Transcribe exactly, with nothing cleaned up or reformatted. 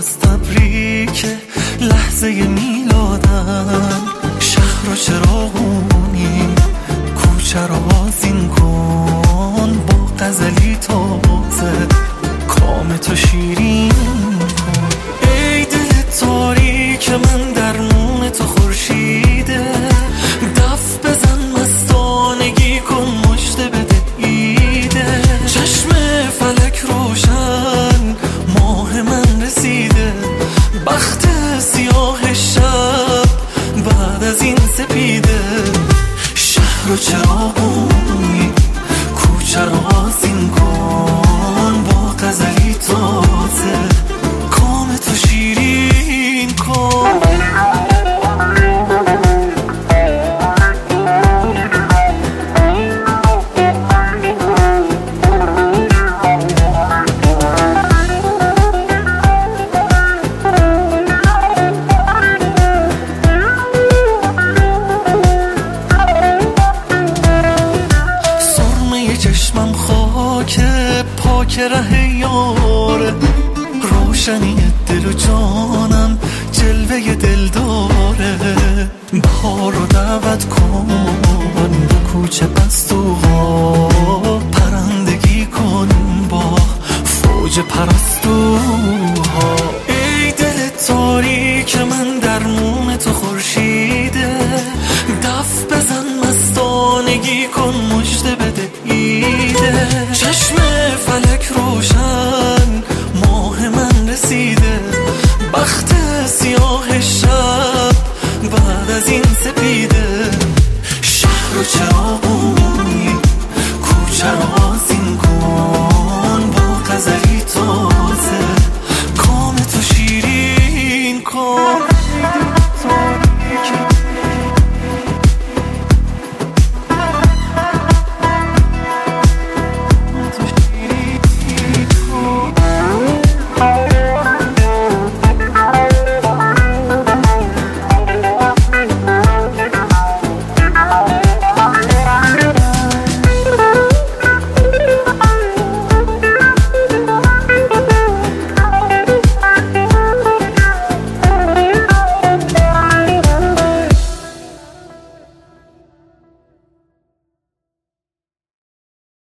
از تبریک لحظه میلادم. شهر و چراغونی کوچه رو آذین کن، با غزلی تازه کام تو شیرین کن. ای دل تاریک من درمون تو خورشیده، دف بزن مستانگی کن مژده بده ایده. چشم فلک روشن ماه من رسیده، بخت سیاه شب بعد از این سپیده. شهر و چراغونی کوچه رو آذین کن، با غزلی تازه کام تو شیرین کن. چشمم خاک پاک ره یاره، روشنی دل و جانم جلوه دل داره. بهار رو دعوت کن به کوچه پستوها، پرندگی کن با فوج پرستوها. ای دل تاریک من درمون تو خورشیده، دف بزن مستانگی کن مژده بده ایده. چشم فلک روشن ماه من رسیده، بخت سیاه